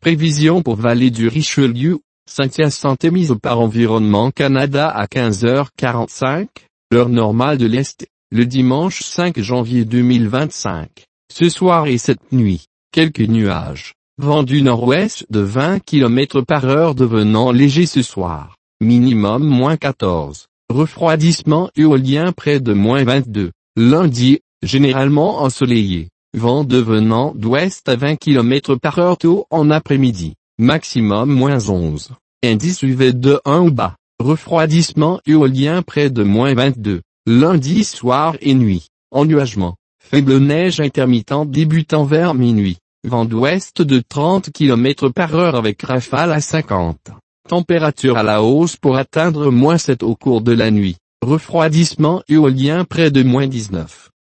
Prévision pour Vallée du Richelieu, Saint-Hyacinthe mise par Environnement Canada à 15h45, heure normale de l'Est, le dimanche 5 janvier 2025. Ce soir et cette nuit, quelques nuages. Vent du nord-ouest de 20 km par heure devenant léger ce soir. Minimum -14. Refroidissement éolien près de -22. Lundi, généralement ensoleillé. Vent devenant d'ouest à 20 km par heure tôt en après-midi. Maximum -11. Indice UV de 1 ou bas. Refroidissement éolien près de -22. Lundi soir et nuit. Ennuagement. Faible neige intermittente débutant vers minuit. Vent d'ouest de 30 km par heure avec rafale à 50. Température à la hausse pour atteindre -7 au cours de la nuit. Refroidissement éolien près de -19.